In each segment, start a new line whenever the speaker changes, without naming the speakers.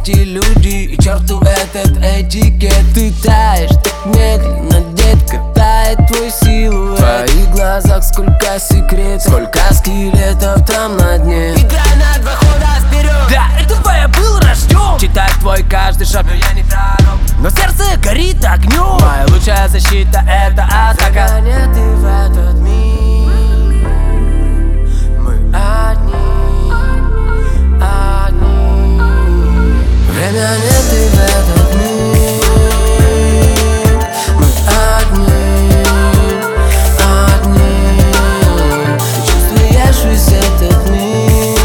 эти люди и черту этот этикет. Ты таешь так медленно, детка, тает твой силуэт. В твоих глазах сколько секретов, сколько скелетов там на дне.
Играй на 2 хода вперед.
Для этого я был рожден. Читать твой каждый шаг, но я не пророк. Но сердце горит огнем. Моя лучшая защита — это атака.
Загоняй ты в этот мир. Мы одни, одни.
Время нет и в этот мир. Мы одни, одни. Ты чувствуешь весь этот мир.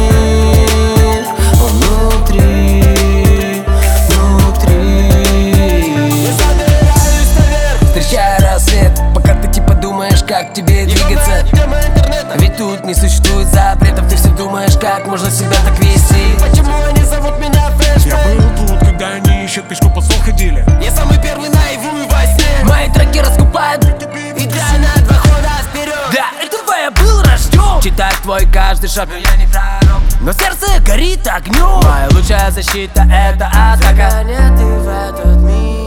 Он внутри, внутри.
Я забираюсь наверх,
Встречая рассвет, пока ты типа думаешь, как тебе двигаться.
тема интернета.
Ведь тут не существует запретов. Ты все думаешь, как можно себя так вести.
Почему они зовут меня
Я
флешбэк?
был тут, когда они еще пешку по сон ходили.
Я самый первый наяву и во сне.
Мои треки раскупают.
Играй на 2 хода вперед.
Для этого я был рожден. Читать твой каждый шаг, но я не пророк. Но сердце горит огнем. Моя лучшая защита — это атака.
Загоняй ты в этот мир.